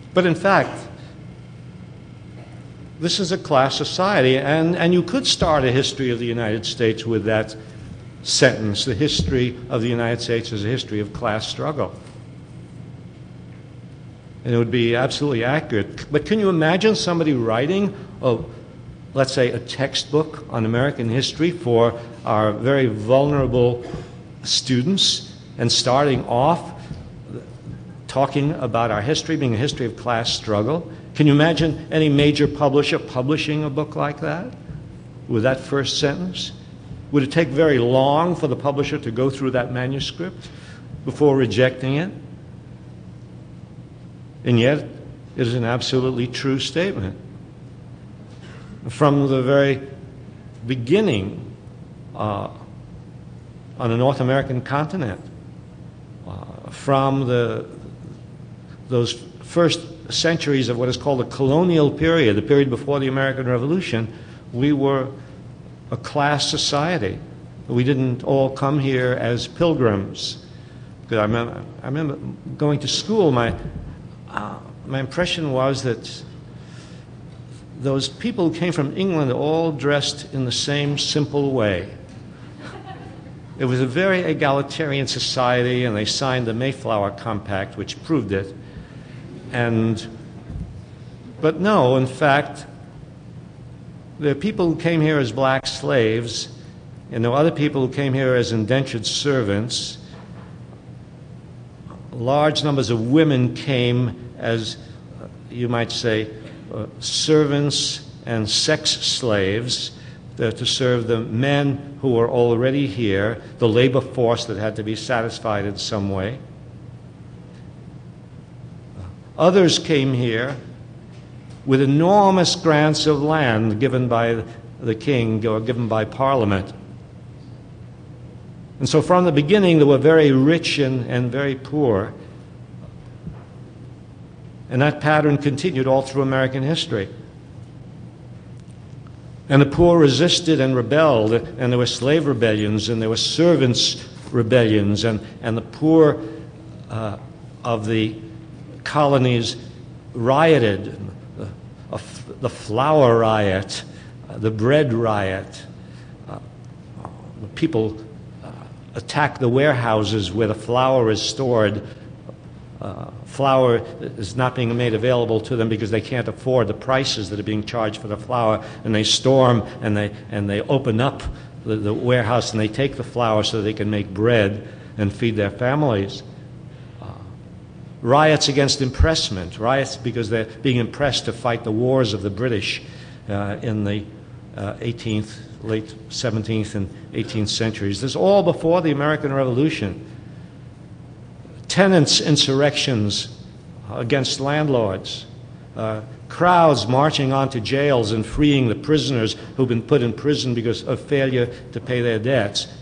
But in fact, this is a class society, and you could start a history of the United States with that sentence: the history of the United States is a history of class struggle. And it would be absolutely accurate. But can you imagine somebody writing, let's say, a textbook on American history for our very vulnerable students, and starting off talking about our history being a history of class struggle? Can you imagine any major publisher publishing a book like that with that first sentence? Would it take very long for the publisher to go through that manuscript before rejecting it? And yet, it is an absolutely true statement. From the very beginning on the North American continent, from those first centuries of what is called the colonial period, the period before the American Revolution, we were a class society. We didn't all come here as pilgrims. Because I remember going to school, my impression was that those people who came from England all dressed in the same simple way. It was a very egalitarian society, and they signed the Mayflower Compact, which proved it. But no, in fact, there are people who came here as black slaves, and there were other people who came here as indentured servants. Large numbers of women came as, you might say, servants and sex slaves to serve the men who were already here, the labor force that had to be satisfied in some way. Others came here with enormous grants of land given by the king or given by Parliament. And so from the beginning, there were very rich and very poor. And that pattern continued all through American history. And the poor resisted and rebelled, and there were slave rebellions, and there were servants' rebellions, and the poor of the colonies rioted. The flour riot, the bread riot. People attack the warehouses where the flour is stored. Flour is not being made available to them because they can't afford the prices that are being charged for the flour, and they storm and they open up the warehouse and they take the flour so they can make bread and feed their families. Riots against impressment, riots because they're being impressed to fight the wars of the British in the 18th, late 17th and 18th centuries. This is all before the American Revolution. Tenants' insurrections against landlords, crowds marching onto jails and freeing the prisoners who've been put in prison because of failure to pay their debts.